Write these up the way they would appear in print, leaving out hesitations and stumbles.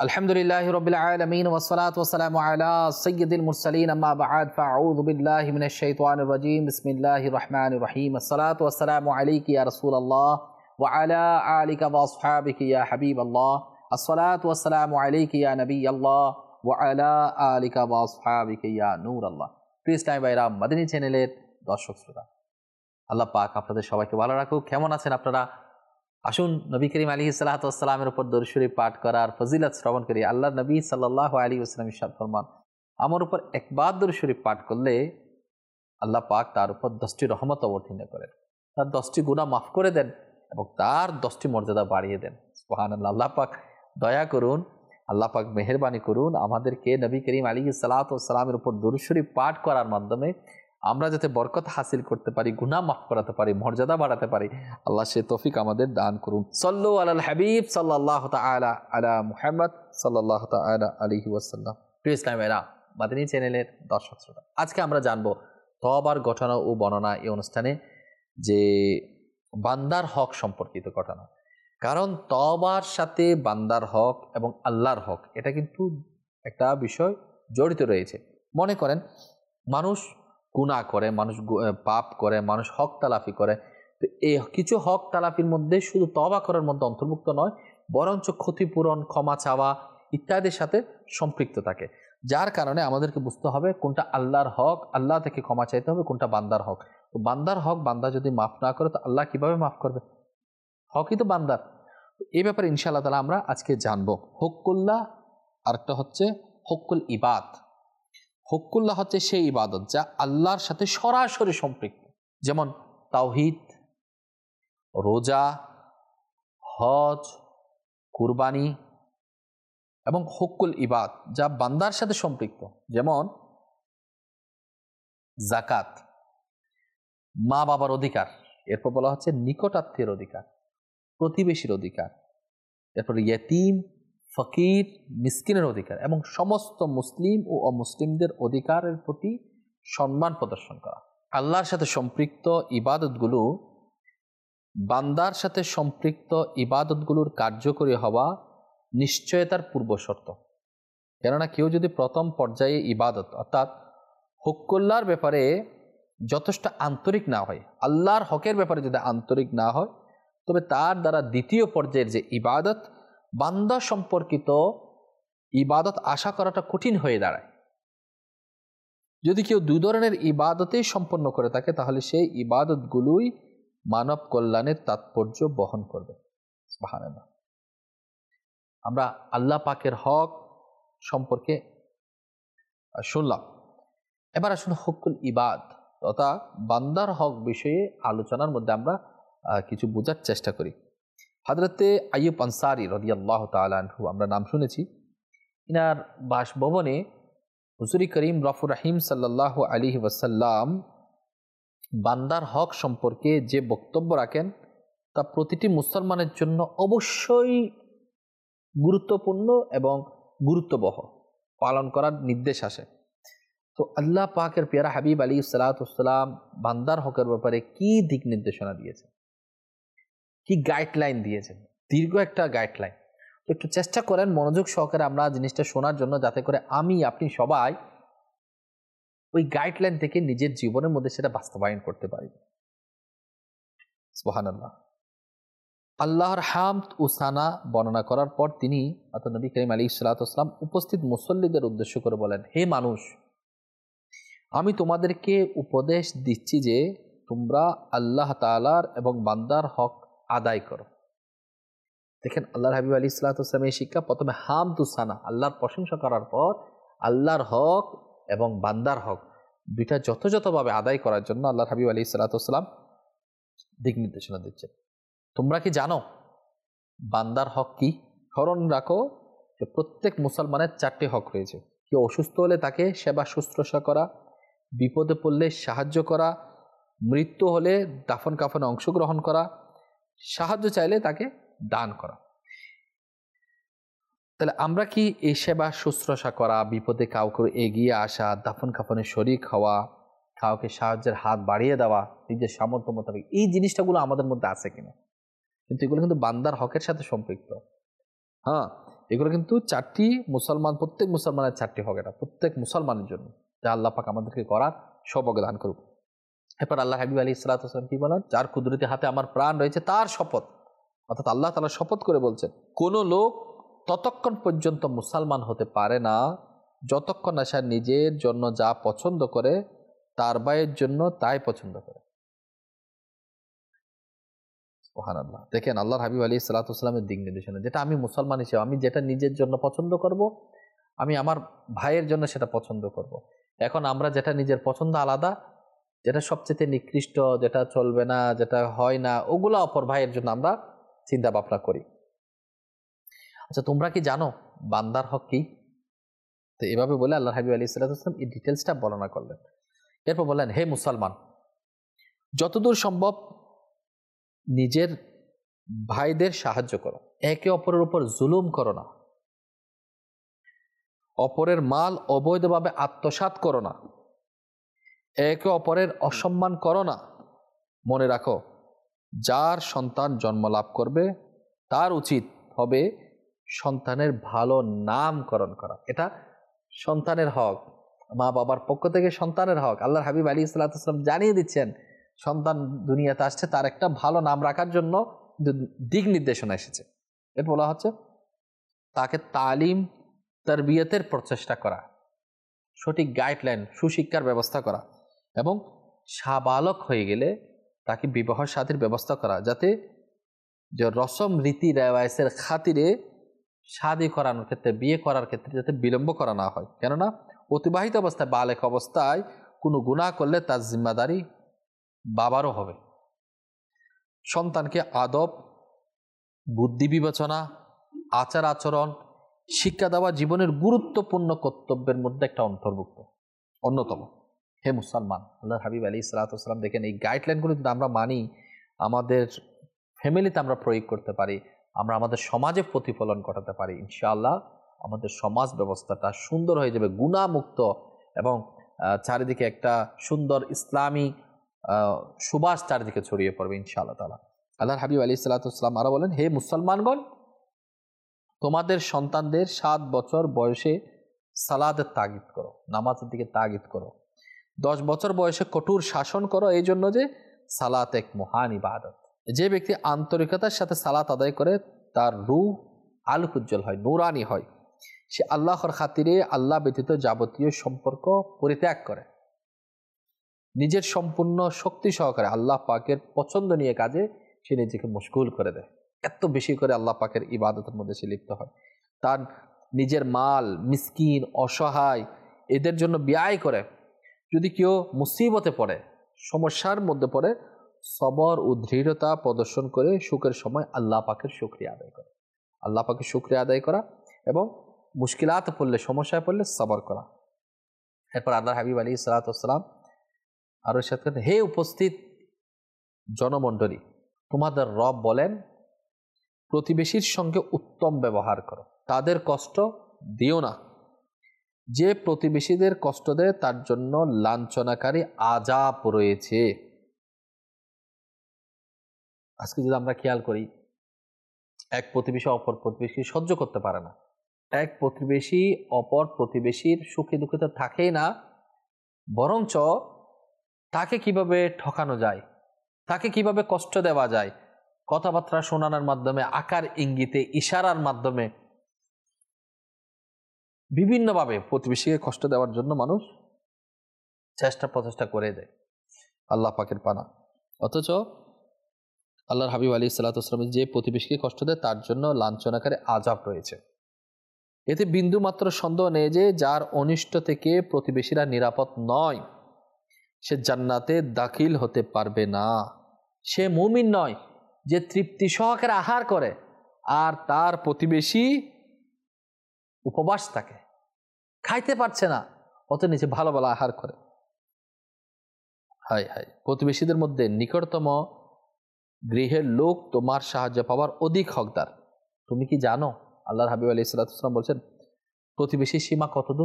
আলহামদুলিল্লাহি রাব্বিল আলামিন ওয়াসসালাতু ওয়াসসালামু আলা সাইয়্যিদিল মুরসালিন আম্মা বা'দ ফাআউযু বিল্লাহি মিনাশ শাইতানির রাজীম বিসমিল্লাহির রহমানির রহিম আসসালাতু ওয়াসসালামু আলাইকা ইয়া রাসূলুল্লাহ ওয়া আলা আলিকা ওয়া আসহাবিকা ইয়া হাবিবাল্লাহ আসসালাতু ওয়াসসালামু আলাইকা ইয়া নবিয়াল্লাহ ওয়া আলা আলিকা ওয়া আসহাবিকা ইয়া নূরাল্লাহ। প্রিয় ইসলামী ভাইরা, মাদানী চ্যানেলের দর্শক শ্রোতা, আল্লাহ পাক আপনাদের সবাইকে ভালো রাখুক। কেমন আছেন আপনারা? আসুন নবী করিম আলাইহিস সালাতু ওয়াস সালামের উপর দরুদ শরীফ পাঠ করার ফজিলত শ্রবণ করি। আল্লাহর নবী সাল্লাল্লাহু আলাইহি ওয়াসাল্লাম ইরশাদ ফরমান, আমার উপর একবার দরুদ শরীফ পাঠ করলে আল্লাহ পাক তার উপর 10টি রহমত অবতীর্ণ করেন, তার 10টি গুনাহ মাফ করে দেন এবং তার 10টি মর্যাদা বাড়িয়ে দেন। সুবহানাল্লাহ। আল্লাহ পাক দয়া করুন, আল্লাহ পাক মেহেরবানি করুন, আমাদেরকে নবী করিম আলাইহিস সালাতু ওয়াস সালামের উপর দরুদ শরীফ পাঠ করার মাধ্যমে আমরা যাতে বরকত হাসিল করতে পারি, গুনাহ মাফ করাতে পারি, মর্যাদা বাড়াতে পারি, আল্লাহ সে তৌফিক আমাদের দান করুন। সাল্লু আলাল হাবিব সাল্লাল্লাহু তাআলা আলা মুহাম্মদ সাল্লাল্লাহু তাআলা আলাইহি ওয়াসাল্লাম। প্রিয় ইসলামী ভাইরা, মাদানী চ্যানেলের দর্শক শ্রোতা, আজকে আমরা জানবো তওবার ঘটনা ও বর্ণনা এই অনুষ্ঠানে যে বান্দার হক সম্পর্কিত ঘটনা। কারণ তওবার সাথে বান্দার হক এবং আল্লাহর হক এটা কিন্তু একটা বিষয় জড়িত রয়েছে। মনে করেন মানুষ গুনাহ করে, মানুষ পাপ করে, মানুষ হক তালাফি করে, তো এই কিছু হক তালাফির মধ্যে শুধু তওবা করার মধ্যে অন্তর্ভুক্ত নয়, বরঞ্চ ক্ষতিপূরণ, ক্ষমা চাওয়া ইত্যাদির সাথে সম্পৃক্ত থাকে। যার কারণে আমাদেরকে বুঝতে হবে কোনটা আল্লাহর হক, আল্লাহ থেকে ক্ষমা চাইতে হবে, কোনটা বান্দার হক। তো বান্দার হক বান্দা যদি মাফ না করে তো আল্লাহ কিভাবে মাফ করবে? হকই তো বান্দার। এই ব্যাপারে ইনশাআল্লাহ তাআলা আমরা আজকে জানবো। হকুল্লাহ আরেকটা হচ্ছে হকুল ইবাদ। হকুল্লাহ হচ্ছে সেই ইবাদত যা আল্লাহর সাথে সরাসরি সম্পৃক্ত, যেমন তাওহীদ, রোজা, হজ, কুরবানি, এবং হকুল ইবাদ যা বান্দার সাথে সম্পৃক্ত, যেমন যাকাত, মা বাবার অধিকার, এরপর বলা হচ্ছে নিকটাত্মীয়ের অধিকার, প্রতিবেশীর অধিকার, এরপর ইয়েতিম, ফকির, মিসকিনের অধিকার এবং সমস্ত মুসলিম ও অমুসলিমদের অধিকারের প্রতি সম্মান প্রদর্শন করা। আল্লাহর সাথে সম্পৃক্ত ইবাদতগুলো, বান্দার সাথে সম্পৃক্ত ইবাদতগুলোর কার্যকরী হওয়া নিশ্চয়তার পূর্ব শর্ত। কেননা কেউ যদি প্রথম পর্যায়ে ইবাদত অর্থাৎ হকুল্লাহর ব্যাপারে যথেষ্ট আন্তরিক না হয়, আল্লাহর হকের ব্যাপারে যদি আন্তরিক না হয়, তবে তার দ্বারা দ্বিতীয় পর্যায়ের যে ইবাদত, বান্দা সম্পর্কিত ইবাদত আশা করাটা কঠিন হয়ে দাঁড়ায়। যদি কেউ দুই ধরনের ইবাদতেই সম্পন্ন করে থাকে তাহলে সেই ইবাদতগুলোই মানব কল্যাণের তাৎপর্য বহন করবে। সুবহানাল্লাহ। আমরা আল্লাহ পাকের হক সম্পর্কে শুনলাম, এবার আসুন হকুল ইবাদ তথা বান্দার হক বিষয়ে আলোচনার মধ্যে আমরা কিছু বোঝার চেষ্টা করি। হযরতে আইয়ুব আনসারী রাদিয়াল্লাহু তাআলা আনহু, আমরা নাম শুনেছি, ইনার বাসভবনে হুজুর করিম রাফুর রহিম সাল্লাল্লাহু আলাইহি ওয়াসাল্লাম বান্দার হক সম্পর্কে যে বক্তব্য রাখেন তা প্রতিটি মুসলমানের জন্য অবশ্যই গুরুত্বপূর্ণ এবং গুরুত্ববহ, পালন করার নির্দেশ আসে। তো আল্লাহ পাকের পেয়ারা হাবিব আলাইহিস সালাতু ওয়াস সালাম বান্দার হকের ব্যাপারে কি দিক নির্দেশনা দিয়েছেন, কি গাইডলাইন দিয়েছেন? দীর্ঘ একটা গাইডলাইন। তো একটু চেষ্টা করেন মনোযোগ সহকারে আমরা জিনিসটা শোনার জন্য, যাতে করে আমি আপনি সবাই ওই গাইডলাইন থেকে নিজের জীবনের মধ্যে সেটা বাস্তবায়ন করতে পারি। সুবহানাল্লাহ। আল্লাহর হামদ ও সানা বর্ণনা করার পর তিনি অর্থাৎ নবী করিম আলাইহিস সালাতু ওয়াস সালাম উপস্থিত মুসল্লিদের উদ্দেশ্য করে বলেন, হে মানুষ, আমি তোমাদেরকে উপদেশ দিচ্ছি যে তোমরা আল্লাহ তাআলার এবং বান্দার হক আদায় করো। দেখেন আল্লাহর হাবিব আলাইহিস সালাতু ওয়াস সালামের শিক্ষা, প্রথমে হামদ ও সানা, আল্লাহর প্রশংসা করার পর আল্লাহর হক এবং বান্দার হক দুইটা যথাযথভাবে আদায় করার জন্য আল্লাহর হাবিব আলাইহিস সালাতু ওয়াস সালাম দিক নির্দেশনা দিচ্ছেন। তোমরা কি জানো বান্দার হক কি? স্মরণ রাখো যে প্রত্যেক মুসলমানের 4টি হক রয়েছে। কেউ অসুস্থ হলে তাকে সেবা শুশ্রূষা করা, বিপদে পড়লে সাহায্য করা, মৃত্যু হলে দাফন কাফনে অংশগ্রহণ করা, সাহায্য চাইলে তাকে দান করা। তাহলে আমরা কি এই সেবা শুশ্রূষা করা, বিপদে কাউকে এগিয়ে আসা, দাফন কাফনে শরীক হওয়া, কাউকে সাহায্যের হাত বাড়িয়ে দেওয়া নিজের সামর্থ্য মোতাবেক, এই জিনিসটাগুলো আমাদের মধ্যে আছে কিনা? কিন্তু এগুলো কিন্তু বান্দার হকের সাথে সম্পৃক্ত। হ্যাঁ, এগুলো কিন্তু চারটি মুসলমান, প্রত্যেক মুসলমানের চারটি হক, এটা প্রত্যেক মুসলমানের জন্য, যা আল্লাহ পাক আমাদেরকে করার সৌভাগ্য দান করুক। এরপর আল্লাহ হাবিব আলাইহিস সালাতু ওয়াস সালাম কি বলেন? যার কুদরতি হাতে আমার প্রাণ রয়েছে তার শপথ, অর্থাৎ আল্লাহ তাআলা শপথ করে বলছেন, কোন লোক ততক্ষণ পর্যন্ত মুসলমান হতে পারে না যতক্ষণ না সে নিজের জন্য যা পছন্দ করে তার ভাইয়ের জন্য তাই পছন্দ করে। সুবহানাল্লাহ। দেখেন আল্লাহর হাবিব আলাইহিস সালাতু ওয়াস সালামের দিক নির্দেশনা, যেটা আমি মুসলমান হিসেবে আমি যেটা নিজের জন্য পছন্দ করব, আমি আমার ভাইয়ের জন্য সেটা পছন্দ করব। এখন আমরা যেটা নিজের পছন্দ আলাদা, যেটা সবচেয়ে নিকৃষ্ট, যেটা চলবে না, যেটা হয় না, ওগুলো অপর ভাইয়ের জন্য আমরা চিন্তা ভাবনা করি। আচ্ছা, তোমরা কি জানো বান্দার হক কি? তো এভাবে বলে আল্লাহ হাবিব আলাইহিস সালাতু ওয়াস সালাম এই ডিটেলসটা বর্ণনা করলেন। এরপর বললেন, হে মুসলমান, যতদূর সম্ভব নিজের ভাইদের সাহায্য করো, একে অপরের উপর জুলুম করো না, অপরের মাল অবৈধভাবে আত্মসাৎ করো না, একে অপরের অসম্মান করো না। মনে রাখো, যার সন্তান জন্ম লাভ করবে তার উচিত হবে সন্তানের ভালো নামকরণ করা। এটা সন্তানের হক, মা বাবার পক্ষ থেকে সন্তানের হক। আল্লাহর হাবিব আলাইহিস সালাতু ওয়াস সালাম জানিয়ে দিচ্ছেন, সন্তান দুনিয়াতে আসছে তার একটা ভালো নাম রাখার জন্য দিক নির্দেশনা এসেছে। এর বলা হচ্ছে তাকে তালিম তারবিয়তের প্রচেষ্টা করা, সঠিক গাইডলাইন সুশিক্ষার ব্যবস্থা করা, এবং সাবালক হয়ে গেলে তাকে বিবাহ সাথীর ব্যবস্থা করা, যাতে যে রসম রীতি রেওয়ায়েতের খাতিরে শাদী করানোর ক্ষেত্রে, বিয়ে করার ক্ষেত্রে যাতে বিলম্ব করা না হয়। কেননা অতিবাহিত অবস্থায়, বালেক অবস্থায় কোনো গুনাহ করলে তার জিম্মাদারি বাবারও হবে। সন্তানকে আদব, বুদ্ধি বিবেচনা, আচার আচরণ শিক্ষা দেওয়া জীবনের গুরুত্বপূর্ণ কর্তব্যের মধ্যে একটা অন্যতম। হে মুসলমান, আল্লাহর হাবিব আলাইহিস সালাতু ওয়াস সালাম দেখেন, এই গাইডলাইনগুলো যদি আমরা মানি, আমাদের ফ্যামিলিতে আমরা প্রয়োগ করতে পারি, আমরা আমাদের সমাজে প্রতিফলন ঘটাতে পারি, ইনশাআল্লাহ আমাদের সমাজ ব্যবস্থাটা সুন্দর হয়ে যাবে, গুনাহমুক্ত, এবং চারিদিকে একটা সুন্দর ইসলামী সুবাস চারিদিকে ছড়িয়ে পড়বে ইনশাআল্লাহ তাআলা। আল্লাহর হাবিব আলাইহিস সালাতু ওয়াস সালাম আরো বলেন, হে মুসলমানগণ, তোমাদের সন্তানদের 7 বছর বয়সে সালাতের তাগিদ করো, নামাজের দিকে তাগিদ করো। 10 বছর বয়সে কঠোর শাসন করো, এই জন্য যে সালাত এক মহান ইবাদত। যে ব্যক্তি আন্তরিকতার সাথে সালাত আদায় করে তার রূহ আলোক উজ্জ্বল হয়, নুরানি হয়। সে আল্লাহর খাতিরে আল্লাহ ব্যতীত যাবতীয় সম্পর্ক পরিত্যাগ করে, নিজের সম্পূর্ণ শক্তি সহকারে আল্লাহ পাকের পছন্দ নিয়ে কাজে সে নিজেকে মশগুল করে দেয়। এত বেশি করে আল্লাহ পাকের ইবাদতের মধ্যে সে লিপ্ত হয়। তার নিজের মাল মিসকিন, অসহায় এদের জন্য ব্যয় করে। যদি কেউ মুসিবতে পড়ে, সমস্যার মধ্যে পড়ে, সবর ও দৃঢ়তা প্রদর্শন করে সুখের সময় আল্লাহ পাকের শুকরিয়া আদায় করে, আল্লাহ পাকের শুকরিয়া আদায় করা, এবং মুশকিলাতে পড়লে, সমস্যায় পড়লে সবর করা। এরপর আল্লাহর হাবিব আলাইহিস সালাতু ওয়াস সালাম আরো সাথে, হে উপস্থিত জনমণ্ডলী, তোমাদের রব বলেন, প্রতিবেশীর সঙ্গে উত্তম ব্যবহার করো, তাদের কষ্ট দিও না। যে প্রতিবেশীদের কষ্ট দেয় তার জন্য লাঞ্ছনাকারী আযাব রয়েছে। আজকে যদি আমরা খেয়াল করি, এক প্রতিবেশী অপর প্রতিবেশী সহ্য করতে পারে না, এক প্রতিবেশী অপর প্রতিবেশীর সুখে দুঃখে তো থাকেই না, বরঞ্চ তাকে কিভাবে ঠকানো যায়, তাকে কিভাবে কষ্ট দেওয়া যায়, কথাবার্তা শোনানোর মাধ্যমে, আকার ইঙ্গিতে, ইশারার মাধ্যমে বিভিন্নভাবে প্রতিবেশীকে কষ্ট দেওয়ার জন্য মানুষ প্রচেষ্টা করে দেয়। আল্লাহ পাকের পানা। অথচ আল্লাহর হাবিব আলাইহিস সালাতু ওয়াস সালাম যে প্রতিবেশীকে কষ্ট দেয় তার জন্য লাঞ্ছনাকারী আযাব রয়েছে। এতে বিন্দু মাত্র সন্দেহ নেই যে যার অনিষ্ট থেকে প্রতিবেশীরা নিরাপদ নয়, সে জান্নাতে দাখিল হতে পারবে না। সে মুমিন নয় যে তৃপ্তি সহকারে আহার করে আর তার প্রতিবেশী উপবাস থাকে, খাইতে পারছে না, অত নিচে ভালো ভালো আহার করে। হায় হায়, প্রতিবেশীদের মধ্যে নিকটতম গৃহের লোক তোমার সাহায্য পাওয়ার অধিক হকদার। তুমি কি জানো, আল্লাহর হাবিব আলাইহিস সালাতু ওয়াস সালাম বলছেন, প্রতিবেশীর সীমা কত দূর?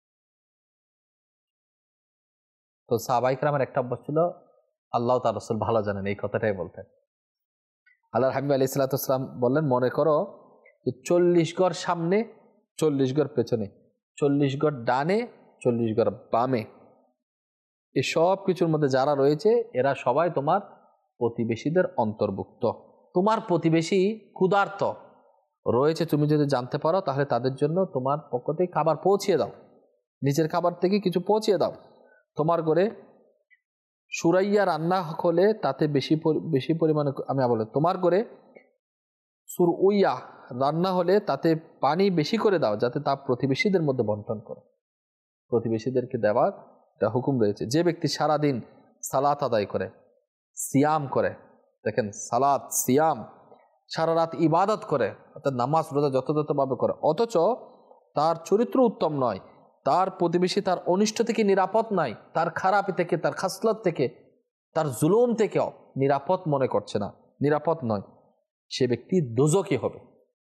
তো সাহাবায়ে কেরামের একটা অভ্যাস ছিল, আল্লাহ তার রাসূল ভালো জানেন, এই কথাটাই বলতেন। আল্লাহর হাবিব আলাইহিস সালাতু ওয়াস সালাম বললেন, মনে করো তো 40 গড় সামনে, 40 গড় পেছনে, 40 গড় ডানে, 40 গড় বামে, এই সব কিছুর মধ্যে যারা রয়েছে এরা সবাই তোমার প্রতিবেশীদের অন্তর্ভুক্ত। তোমার প্রতিবেশী ক্ষুধার্ত রয়েছে, তুমি যদি জানতে পারো তাহলে তাদের জন্য তোমার পক্ষ থেকে খাবার পৌঁছিয়ে দাও, নিজের খাবার থেকে কিছু পৌঁছিয়ে দাও। তোমার ঘরে সুরাইয়া রান্না হলে তাতে বেশি পরিমাণে, আমি বলে তোমার ঘরে সুরউইয়া রান্না হলে তাতে পানি বেশি করে দাও, যাতে তা প্রতিবেশীদের মধ্যে বন্টন করো। প্রতিবেশীদেরকে দেওয়ার একটা হুকুম রয়েছে। যে ব্যক্তি সারাদিন সালাত আদায় করে, সিয়াম করে, দেখেন সালাত সিয়াম, সারা রাত ইবাদত করে, অর্থাৎ নামাজ রোজা যথাযথভাবে করে, অথচ তার চরিত্র উত্তম নয়, তার প্রতিবেশী তার অনিষ্ট থেকে নিরাপদ নাই, তার খারাপি থেকে, তার খাসলত থেকে, তার জুলুম থেকেও নিরাপদ মনে করছে না, নিরাপদ নয়, সে ব্যক্তি দোজখী হবে।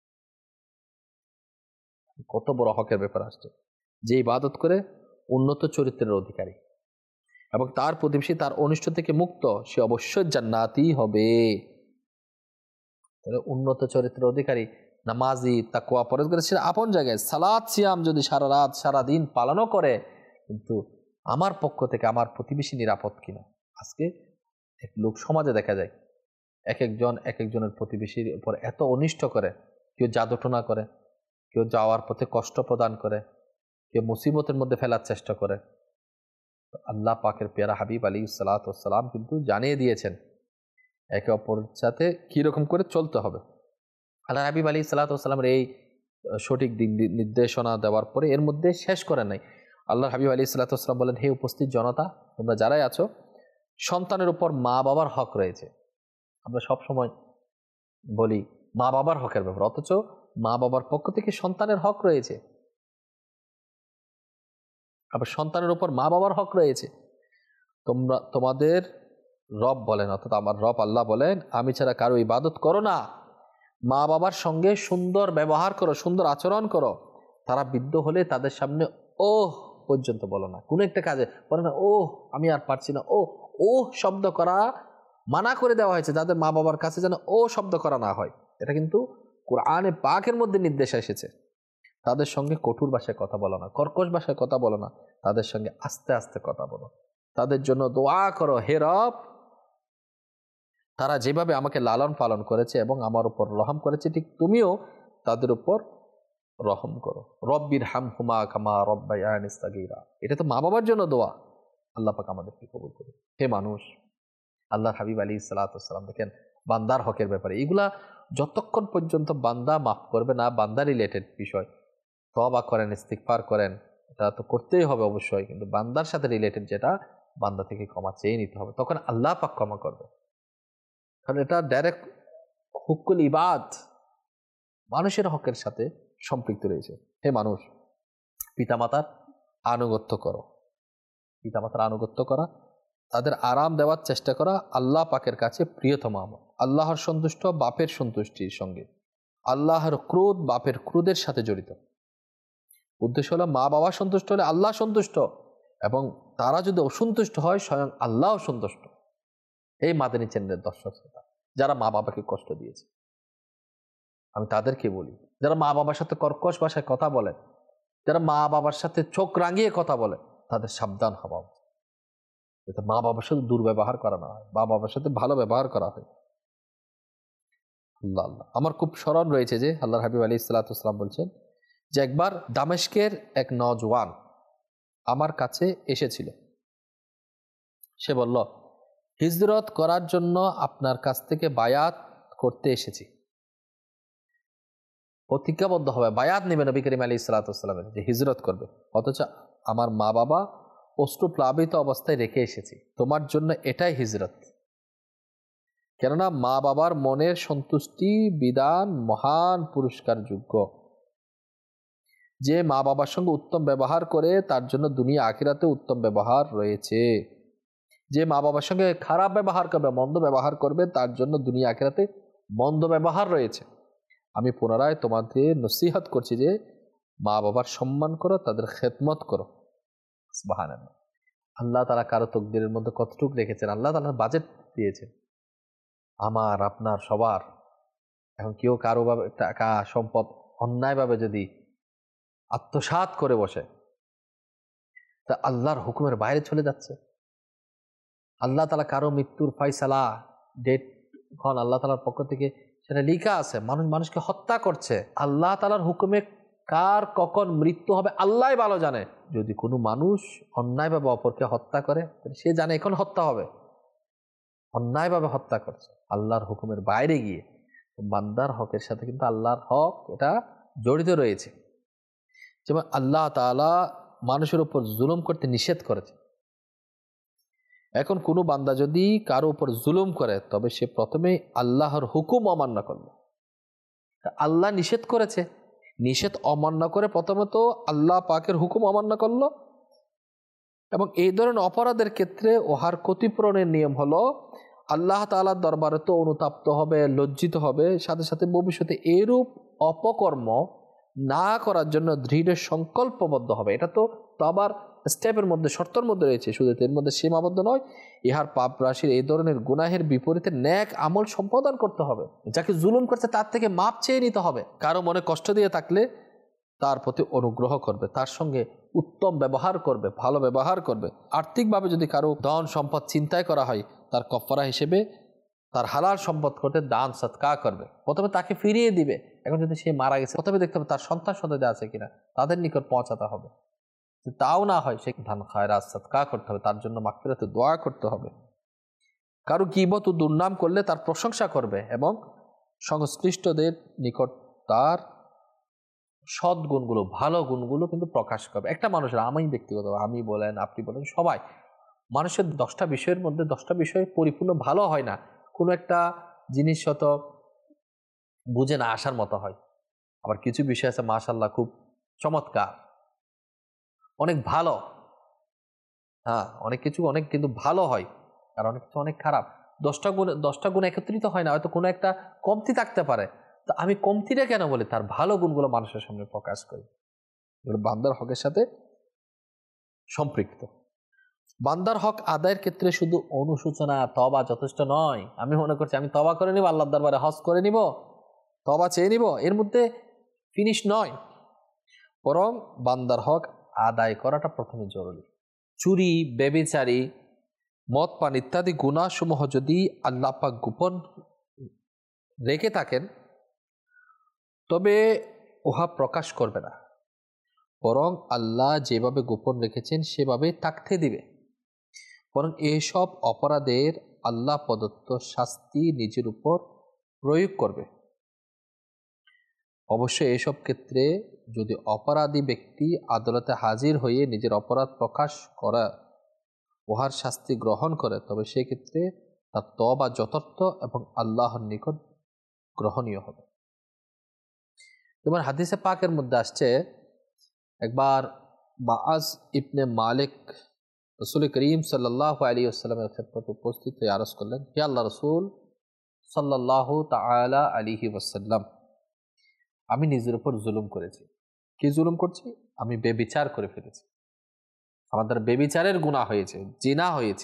কত বড় হকের ব্যাপার আসছে। যে ইবাদত করে উন্নত চরিত্রের অধিকারী এবং তার প্রতিবেশী তার অনিষ্ট থেকে মুক্ত, সে অবশ্যই জান্নাতি হবে। উন্নত চরিত্রের অধিকারী, নামাজি, তাকওয়া পরহেজগার, সে আপন জায়গায় সালাত সিয়াম যদি সারা রাত সারা দিন পালনও করে, কিন্তু আমার পক্ষ থেকে আমার প্রতিবেশী নিরাপদ কিনা। আজকে এক লোক সমাজে দেখা যায় এক একজনের প্রতিবেশীর উপর এত অনিষ্ট করে, কেউ জাদুটোনা করে, কেউ যাওয়ার পথে কষ্ট প্রদান করে, কেউ মুসিবতের মধ্যে ফেলার চেষ্টা করে। আল্লাহ পাকের পেয়ারা হাবিব আলাইহিস সালাতু ওয়াস সালাম কিন্তু জানিয়ে দিয়েছেন একে অপরের সাথে কিরকম করে চলতে হবে। আল্লাহ হাবিব আলাইহিস সালাতু ওয়াস সালামের এই সঠিক দিক নির্দেশনা দেওয়ার পরে এর মধ্যে শেষ করেন নাই। আল্লাহ হাবিব আলাইহিস সালাতু ওয়াস সালাম বলেন, হে উপস্থিত জনতা, তোমরা যারাই আছো, সন্তানের উপর মা বাবার হক রয়েছে। আমরা সব সময় বলি মা বাবার হকের ব্যাপার, অথচ মা বাবার পক্ষ থেকে সন্তানের হক রয়েছে। আবার সন্তানের উপর মা বাবার হক রয়েছে। তোমাদের রব বলেন, অর্থাৎ আমার রব আল্লাহ বলেন, আমি ছাড়া কারো ইবাদত করো না, মা বাবার সঙ্গে সুন্দর ব্যবহার করো, সুন্দর আচরণ করো, তারা বৃদ্ধ হলে তাদের সামনে ওহ পর্যন্ত বলো না, কোনো একটা কাজে বলে না ওহ আমি আর পারছি না, ও শব্দ করা মানা করে দেওয়া হয়েছে, যাদের মা বাবার কাছে যেন ও শব্দ করা না হয়। এটা কিন্তু কোরআনে পাকের মধ্যে নির্দেশ এসেছে। তাদের সঙ্গে কঠোর ভাষায় কথা বলো না, কর্কশ ভাষায় কথা বলো না, তাদের সঙ্গে আস্তে আস্তে কথা বলো, তাদের জন্য দোয়া করো, হে রব, তারা যেভাবে আমাকে লালন পালন করেছে এবং আমার উপর রহম করেছে, ঠিক তুমিও তাদের উপর রহম করো। রব্বির হামহুমা কামা রব্বায়ানি সাগীরা, এটা তো মা বাবার জন্য দোয়া। আল্লাহ পাক আমাদেরকে কবুল করুন। হে মানুষ, আল্লাহর হাবিব আলাইহিস সালাতু ওয়াস সালাম দেখেন বান্দার হকের ব্যাপারে, এগুলা যতক্ষণ পর্যন্ত বান্দা মাফ করবে না, বান্দা রিলেটেড বিষয়, তওবা করেন, ইস্তিগফার করেন, এটা তো করতেই হবে অবশ্যই, কিন্তু বান্দার সাথে রিলেটেড যেটা, বান্দা থেকে ক্ষমা চেয়ে নিতে হবে, তখন আল্লাহ পাক ক্ষমা করবে। কারণ এটা ডাইরেক্ট হুকুল ইবাদ, মানুষের হকের সাথে সম্পৃক্ত রয়েছে। হে মানুষ, পিতামাতার আনুগত্য করো। পিতামাতার আনুগত্য করা, তাদের আরাম দেওয়ার চেষ্টা করা আল্লাহ পাকের কাছে প্রিয়তম আমল। আল্লাহর সন্তুষ্ট বাপের সন্তুষ্টির সঙ্গে, আল্লাহর ক্রোধ বাপের ক্রোধের সাথে জড়িত। উদ্দেশ্য হলো মা বাবা সন্তুষ্ট হলে আল্লাহ সন্তুষ্ট, এবং তারা যদি অসন্তুষ্ট হয় স্বয়ং আল্লাহ অসন্তুষ্ট। এই মাদানী চ্যানেলের দর্শক শ্রোতা, যারা মা বাবাকে কষ্ট দিয়েছে, আমি তাদেরকে বলি, যারা মা বাবার সাথে কর্কশ ভাষায় কথা বলে, যারা মা বাবার সাথে চোখ রাঙিয়ে কথা বলে, তাদের সাবধান হওয়া উচিত, যাতে মা বাবার সাথে দুর্ব্যবহার করা না হয়, মা বাবার সাথে ভালো ব্যবহার করা হয়। আল্লাহ আল্লাহ, আমার খুব স্মরণ রয়েছে যে আল্লাহর হাবিব আলাইহিস সালাতু ওয়াস সালাম বলছেন যে একবার দামেস্কের এক নওজওয়ান আমার কাছে এসেছিল। সে বলল, হিজরত করার জন্য আপনার কাছ থেকে বায়াত করতে এসেছি। প্রতিজ্ঞাবদ্ধ হবে, বায়াত নেবে নবী করিম আলাইহিস সালাতু ওয়াস সালামের, যে হিজরত করবে, অথচ আমার মা বাবা অশ্রুপ্লাবিত অবস্থায় রেখে এসেছি, তোমার জন্য এটাই হিজরত। কেননা মা বাবার মনের সন্তুষ্টি বিধান মহান পুরস্কার যোগ্য। যে মা বাবার সঙ্গে উত্তম ব্যবহার করে তার জন্য দুনিয়া আখিরাতে উত্তম ব্যবহার রয়েছে। যে মা বাবার সঙ্গে খারাপ ব্যবহার করবে, মন্দ ব্যবহার করবে, তার জন্য দুনিয়া আখিরাতে মন্দ ব্যবহার রয়েছে। আমি পুনরায় তোমাদের নসিহত করছি যে মা বাবার সম্মান করো, তাদের খেদমত করো। সুবহানাল্লাহ, আল্লাহ তাআলা কারো তকদিরের মধ্যে কতটুকু রেখেছেন, আল্লাহ তাআলা বাজেট দিয়েছেন আমার আপনার সবার। এখন কেউ কারো ভাবে টাকা সম্পদ অন্যায়ভাবে যদি আত্মসাৎ করে বসে, তা আল্লাহর হুকুমের বাইরে চলে যাচ্ছে। আল্লাহ তাআলা কারো মৃত্যুর ফয়সালা ডেট এখন আল্লাহ তাআলার পক্ষ থেকে সেটা লেখা আছে, মানুষকে হত্যা করছে। আল্লাহ তাআলার হুকুমে কার কখন মৃত্যু হবে আল্লাহই ভালো জানে। যদি কোনো মানুষ অন্যায়ভাবে অপরকে হত্যা করে, সে জানে এখন হত্যা হবে, অন্যায়ভাবে হত্যা করছে আল্লাহর হুকুমের বাইরে গিয়ে। বান্দার হকের সাথে কিন্তু আল্লাহর হক এটা জড়িত রয়েছে। যেমন আল্লাহ তাআলা মানুষের উপর জুলুম করতে নিষেধ করেছে। এখন কোনো বান্দা যদি কারো উপর জুলুম করে, তবে সে প্রথমে আল্লাহর হুকুম অমান্য করল। আল্লাহ নিষেধ করেছে, নিষেধ অমান্য করে প্রথমত আল্লাহ পাকের হুকুম অমান্য করলো। এবং এই ধরনের অপরাধের ক্ষেত্রে ওহার ক্ষতিপূরণের নিয়ম হলো আল্লাহ তাআলার দরবারে তো অনুতাপ্ত হবে, লজ্জিত হবে, সাথে সাথে ভবিষ্যতে এরূপ অপকর্ম না করার জন্য দৃঢ় সংকল্পবদ্ধ হবে। এটা তো তওবার স্টেপের মধ্যে, শর্তের মধ্যে রয়েছে, শুধু এর মধ্যে সীমাবদ্ধ নয়। ইহার পাপ রাশির এই ধরনের গুনাহের বিপরীতে নেক আমল সম্পাদন করতে হবে। যাকে জুলুম করছে তার থেকে মাপ চেয়ে নিতে হবে। কারো মনে কষ্ট দিয়ে থাকলে তার প্রতি অনুগ্রহ করবে, তার সঙ্গে উত্তম ব্যবহার করবে, ভালো ব্যবহার করবে। আর্থিকভাবে যদি কারো ধন সম্পদ চিন্তায় করা হয়, তার কফারা হিসেবে তার হালাল সম্পদ করতে দান সৎকা করবে, প্রথমে তাকে ফিরিয়ে দিবে। এখন যদি সে মারা গেছে, প্রথমে দেখতে হবে তার সন্তান সন্ততি আছে কিনা, তাদের নিকট পৌঁছাতে হবে। তাও না হয়, সে দান খায়রাত সৎকা করতে হবে, তার জন্য মাগফিরাতে দোয়া করতে হবে। কারো গীবত ও দুর্নাম করলে তার প্রশংসা করবে এবং সংশ্লিষ্টদের নিকট তার সৎ গুণগুলো, ভালো গুণগুলো কিন্তু প্রকাশ করবে। একটা মানুষের, আমি ব্যক্তিগত, আমি বলেন, আপনি বলেন, সবাই মানুষের 10টা বিষয়ের মধ্যে 10টা বিষয় পরিপূর্ণ ভালো হয় না। কোনো একটা জিনিস শত বুঝে না আসার মতো হয়। আবার কিছু বিষয় আছে মাশাআল্লাহ খুব চমৎকার, অনেক ভালো। হ্যাঁ, অনেক কিছু অনেক কিন্তু ভালো হয়, আর অনেক কিছু অনেক খারাপ। 10টা গুণ একত্রিত হয় না, হয়তো কোনো একটা কমতি থাকতে পারে। তো আমি কমতিটা কেন বলি, তার ভালো গুণগুলো মানুষের সামনে প্রকাশ করি। এগুলো বান্দার হকের সাথে সম্পৃক্ত। বান্দার হক আদায়ের ক্ষেত্রে শুধু অনুশোচনা, তওবা যথেষ্ট নয়। আমি মনে করছি আমি তওবা করে নিব, আল্লাহর দরবারে হজ করে নিব, তওবা চেয়ে নিব, এর মধ্যে ফিনিশ নয়। বরং বান্দার হক আদায় করাটা প্রথমে জরুরি। চুরি, ব্যভিচারী, মদ পান ইত্যাদি গুনাহসমূহ যদি আল্লাহ পাক গোপন রেখে থাকেন, তবে উহা প্রকাশ করবে না, বরং আল্লাহ যেভাবে গোপন রেখেছেন সেভাবে থাকতে দিবে। বরং এসব অপরাধের আল্লাহ প্রদত্ত শাস্তি নিজের উপর প্রয়োগ করবে। অবশ্যই এসব ক্ষেত্রে যদি অপরাধী ব্যক্তি আদালতে হাজির হয়ে নিজের অপরাধ প্রকাশ করা, উহার শাস্তি গ্রহণ করে, তবে সেক্ষেত্রে তার তওবা যথার্থ এবং আল্লাহর নিকট গ্রহণীয় হবে। যেমন হাদিসে পাকের মধ্যে আসছে, একবার বাআজ ইবনে মালিক রসুল করিম সাল্লাল্লাহু আলাইহি ওয়াসাল্লামের খেদমতে উপস্থিত হয়ে আরজ করলেন, হে আল্লাহ রসুল সাল্লাল্লাহু তাআলা আলাইহি ওয়াসাল্লাম, আমি নিজের উপর জুলুম করেছি। কি জুলুম করছি? আমি বেবিচার করে ফেলেছি, আমাদের বেবিচারের গুনাহ হয়েছে, জিনা হয়েছে।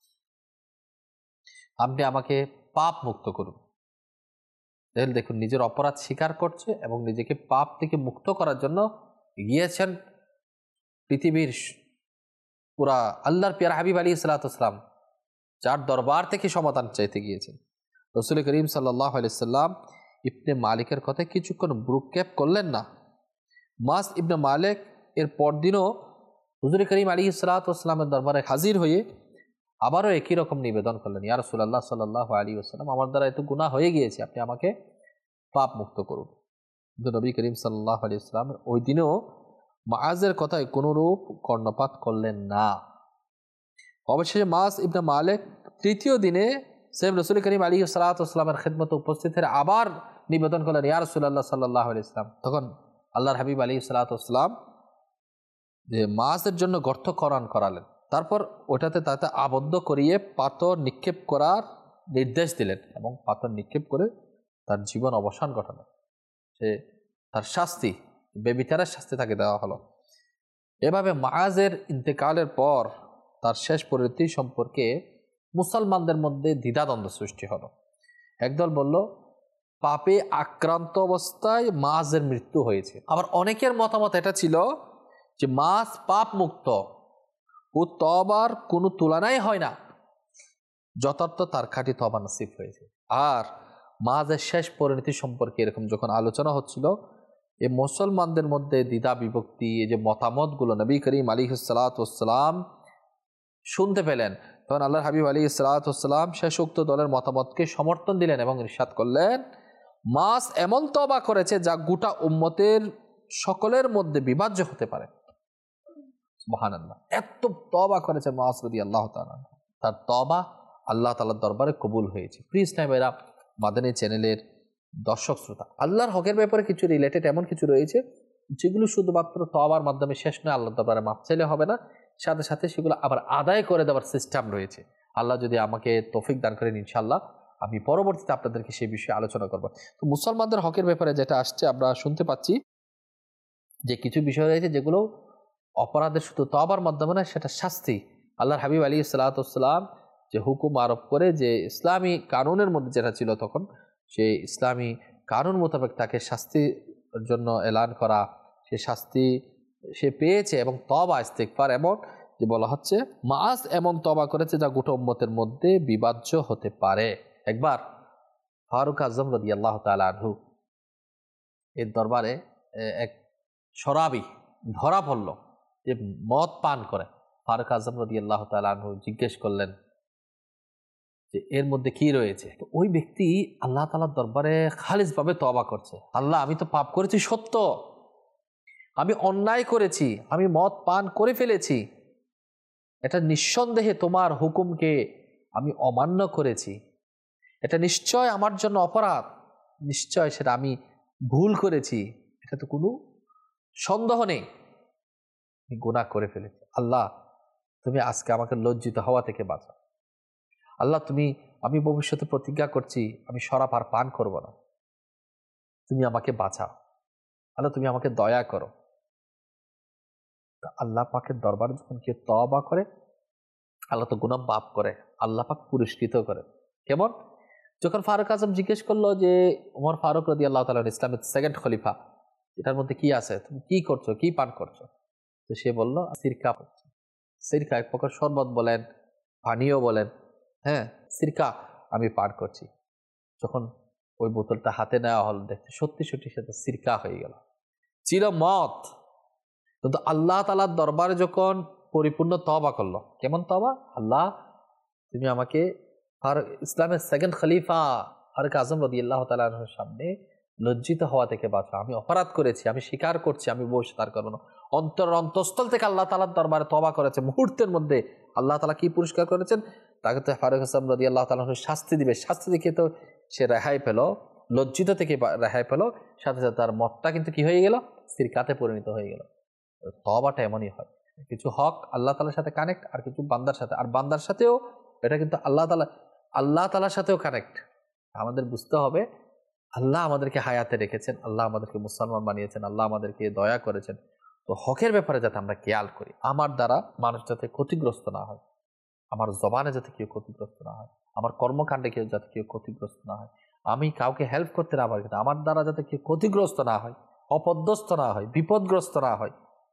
আপনি আমাকে পাপ মুক্ত করুন। দেখুন, নিজের অপরাধ স্বীকার করছে এবং নিজেকে পাপ থেকে মুক্ত করার জন্য গিয়েছেন পৃথিবীর পুরা আল্লাহর পেয়ারা হাবিব আলাইহিস সালাতু ওয়াস সালাম, যার দরবার থেকে সমাধান চাইতে গিয়েছেন। রাসূল করিম সাল্লাল্লাহু আলাইহি সাল্লাম ইবনে মালিকের কথায় কিছুক্ষণ ভ্রুক্ষেপ করলেন না। মাস ইবনে মালিক এর পরদিনও হুজুর করিম আলাইহিস সালাতু ওয়াস সালামের দরবারে হাজির হয়ে আবারও একই রকম নিবেদন করলেন, ইয়া রাসূলুল্লাহ সাল্লাল্লাহু আলাইহি ওয়াসাল্লাম, আমার দ্বারা এত গুনাহ হয়ে গিয়েছে, আপনি আমাকে পাপ মুক্ত করুন। কিন্তু নবী করিম সাল্লাল্লাহু আলাইহি ওয়াসাল্লাম ওই দিনও মুআজের কথায় কোনরূপ কর্ণপাত করলেন না। অবশেষে মাস ইবনে মালিক তৃতীয় দিনে সেম রাসূল করিম আলাইহিস সালাতু ওয়াস সালামের খিদমতে উপস্থিত হয়ে আবার নিবেদন করলেন, ইয়া রাসূলুল্লাহ সাল্লাল্লাহু আলাইহি ওয়াসাল্লাম। তখন আল্লাহর হাবিব আলাইহিস সালাতু ওয়াস সালাম যে মাসের জন্য গর্ত করালেন, তারপর ওটাতে তাতে আবদ্ধ করিয়ে পাথর নিক্ষেপ করার নির্দেশ দিলেন এবং পাথর নিক্ষেপ করে তার জীবন অবসান ঘটালেন। সে তার শাস্তি, বেবিচারের শাস্তি তাকে দেওয়া হলো। এভাবে মুআজের ইন্তেকালের পর তার শেষ পরিণতি সম্পর্কে মুসলমানদের মধ্যে দ্বিধাদ্বন্দ্ব সৃষ্টি হলো। একদল বলল পাপে আক্রান্ত অবস্থায় মাছের মৃত্যু হয়েছে। আবার অনেকের মতামত এটা ছিল যে মাছ পাপ মুক্ত ও তবার কোনো তুলনাই হয় না, যথার্থ তার খাঁটি তবা নসিব হয়েছে। আর মাছের শেষ পরিণতি সম্পর্কে এরকম যখন আলোচনা হচ্ছিল, এই মুসলমানদের মধ্যে দ্বিধা বিভক্তি, এই যে মতামতগুলো নবী করিম আলাইহিস সালাতু ওয়াস সালাম শুনতে পেলেন, তখন আল্লাহর হাবিব আলাইহিস সালাতু ওয়াস সালাম শেষোক্ত দলের মতামতকে সমর্থন দিলেন এবং ইরশাদ করলেন, মাছ এমন তওবা করেছে যা গোটা উম্মতের সকলের মধ্যে বিভাজ্য হতে পারে। সুবহানাল্লাহ, এত তওবা করেছে মাছ রাদিয়াল্লাহু তাআলা, তার তওবা আল্লাহ তাআলার দরবারে কবুল হয়েছে। প্লিজ না ভাইরা, মাদানী চ্যানেলের দর্শক শ্রোতা, আল্লাহর হকের ব্যাপারে কিছু রিলেটেড এমন কিছু রয়েছে যেগুলো শুধুমাত্র তওবার মাধ্যমে শেষ নয়, আল্লাহর দরবারে মাপ চাইলে হবে না, সাথে সাথে সেগুলো আবার আদায় করে দেওয়ার সিস্টেম রয়েছে। আল্লাহ যদি আমাকে তৌফিক দান করেন, ইনশাআল্লাহ আমি পরবর্তীতে আপনাদেরকে সেই বিষয়ে আলোচনা করব। তো মুসলমানদের হকের ব্যাপারে যেটা আসছে, আমরা শুনতে পাচ্ছি যে কিছু বিষয় রয়েছে যেগুলো অপরাধের শুধু তওবার মাধ্যমে না, সেটা শাস্তি। আল্লাহর হাবিব আলাইহিস সালাতু ওয়াস সালাম যে হুকুম আরোপ করে, যে ইসলামী কানুনের মধ্যে যেটা ছিল তখন, সেই ইসলামী কানুন মোতাবেক তাকে শাস্তির জন্য এলান করা, সে শাস্তি সে পেয়েছে এবং তওবা ইস্তিগফার এমন যে বলা হচ্ছে মাছ এমন তওবা করেছে যা গোটা উম্মতের মধ্যে বিভাজ্য হতে পারে। একবার ফারুক আজম রাদিয়াল্লাহু তাআলা আনহু এর দরবারে এক শরাবি ধরা পড়ল যে মদ পান করে। ফারুক আজম রাদিয়াল্লাহু তাআলা আনহু জিজ্ঞেস করলেন যে এর মধ্যে কি রয়েছে। তো ওই ব্যক্তি আল্লাহ তাআলার দরবারে খালিসভাবে তওবা করছে, আল্লাহ আমি তো পাপ করেছি সত্য, আমি অন্যায় করেছি, আমি মদ পান করে ফেলেছি, এটা নিঃসন্দেহে তোমার হুকুমকে আমি অমান্য করেছি, এটা নিশ্চয় আমার জন্য অপরাধ, নিশ্চয় সেটা আমি ভুল করেছি, এটা তো কোনো সন্দেহ নেই, আমি গুনাহ করে ফেলেছি। আল্লাহ তুমি আজকে আমাকে লজ্জিত হওয়া থেকে বাঁচাও। আল্লাহ আমি ভবিষ্যতে প্রতিজ্ঞা করছি আমি শরাব আর পান করব না, তুমি আমাকে বাঁচাও। আল্লাহ তুমি আমাকে দয়া করো। আল্লাহ পাকের দরবারে যখন কেউ তওবা করে, আল্লাহ তো গুনাহ মাফ করে, আল্লাহ পাক পুরস্কৃত করে। কেমন? যখন ফারুক আজম জিজ্ঞেস করলো যে ওমর ফারুক রাদিয়াল্লাহু তাআলা ইসলামের সেকেন্ড খলিফা, এটার মধ্যে কি আছে, তুমি কি করছো, কি পান করছো? তো সে বলল সিরকা। সিরকা এক প্রকার শরবত বলেন, পানীয় বলেন, হ্যাঁ সিরকা আমি পান করছি। যখন ওই বোতলটা হাতে নেওয়া হল, দেখতে সত্যি সত্যি সেটা সিরকা হয়ে গেল, ছিল মদ। কিন্তু আল্লাহ তাআলার দরবারে যখন পরিপূর্ণ তওবা করলো, কেমন তওবা? আল্লাহ তুমি আমাকে ইসলামের সেকেন্ড খলিফা ফারুক আজম রাদিয়াল্লাহু তাআলা আনহুর সামনে লজ্জিত হওয়া থেকে বাঁচাও, আমি অপরাধ করেছি, আমি স্বীকার করছি, আমি বসে তার করবো না। অন্তঃস্থল থেকে আল্লাহ তাআলার দরবারে তওবা করেছে, মুহূর্তের মধ্যে আল্লাহ তাআলা কি পুরস্কার করেছেন, তাকে তো ফারুক আজম রাদিয়াল্লাহু তাআলা আনহু শাস্তি দিবে, শাস্তি দেখে তো সে রেহাই পেল, লজ্জিত থেকে রেহাই পেল, সাথে সাথে তার মতটা কিন্তু কি হয়ে গেল, সিরকাতে পরিণত হয়ে গেল। তওবাটা এমনই হয়, কিছু হক আল্লাহ তাআলার সাথে কানেক্ট, আর কিছু বান্দার সাথে, আর বান্দার সাথেও এটা কিন্তু আল্লাহ তাআলার সাথেও কানেক্ট। আমাদের বুঝতে হবে আল্লাহ আমাদেরকে হায়াতে রেখেছেন, আল্লাহ আমাদেরকে মুসলমান বানিয়েছেন, আল্লাহ আমাদেরকে দয়া করেছেন। তো হকের ব্যাপারে যাতে আমরা খেয়াল করি, আমার দ্বারা মানুষ যাতে ক্ষতিগ্রস্ত না হয়, আমার জবানে যাতে কেউ ক্ষতিগ্রস্ত না হয়, আমার কর্মকাণ্ডে কেউ যাতে কেউ ক্ষতিগ্রস্ত না হয়, আমি কাউকে হেল্প করতে না পারি, আমার দ্বারা যাতে কেউ ক্ষতিগ্রস্ত না হয়, অপদস্থ না হয়, বিপদগ্রস্ত না হয়।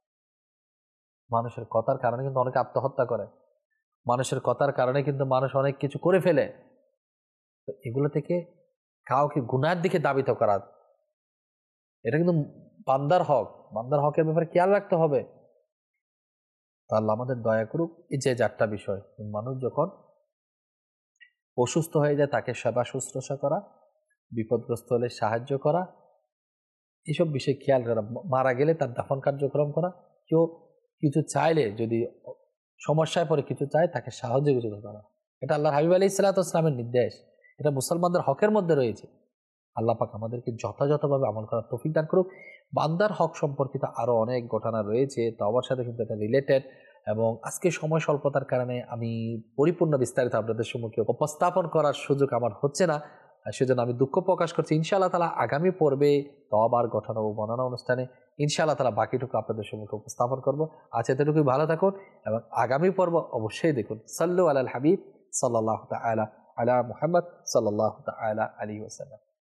মানুষের কথার কারণে কিন্তু অনেকে আত্মহত্যা করে, মানুষের কথার কারণে কিন্তু মানুষ অনেক কিছু করে ফেলে। তো এগুলো থেকে কাউকে গুনাহের দিকে দাবিত করা, এটা কিন্তু বান্দার হক, বান্দার হকের ব্যাপারে খেয়াল রাখতে হবে। আল্লাহ আমাদের দয়া করুক। এই যে চারটা বিষয়, মানুষ যখন অসুস্থ হয়ে যায় তাকে সেবা শুশ্রূষা করা, বিপদগ্রস্ত হলে সাহায্য করা, এসব বিষয় খেয়াল করা, মারা গেলে তার দাফন কার্যক্রম করা, কেউ কিছু চাইলে যদি সমস্যায় পড়ে কিছু চায় তাকে সহযোগিতা করা, এটা আল্লাহর হাবিব আলাইহিস সালাতু ওয়াস সালামের নির্দেশ, এটা মুসলমানদের হকের মধ্যে রয়েছে। আল্লাহ পাক আমাদেরকে যথাযথভাবে আমল করার তৌফিক দান করুক। বান্দার হক সম্পর্কিত আরও অনেক ঘটনা রয়েছে, তওবার সাথে কিন্তু এটা রিলেটেড, এবং আজকে সময় স্বল্পতার কারণে আমি পরিপূর্ণ বিস্তারিত আপনাদের সম্মুখে উপস্থাপন করার সুযোগ আমার হচ্ছে না, সেজন্য আমি দুঃখ প্রকাশ করছি। ইনশাআল্লাহ তাআলা আগামী পর্বে তওবার ঘটনা ও বর্ণনা অনুষ্ঠানে ইনশাআল্লাহ তাআলা বাকিটুকু আপনাদের সম্মুখে উপস্থাপন করব। আজ এতটুকুই, ভালো থাকুন এবং আগামী পর্ব অবশ্যই দেখুন। সাল্লু আলাল হাবিব সাল্লাল্লাহু তাআলা আলা মুহাম্মদ সাল্লাল্লাহু তাআলা আলাইহি ওয়াসাল্লাম।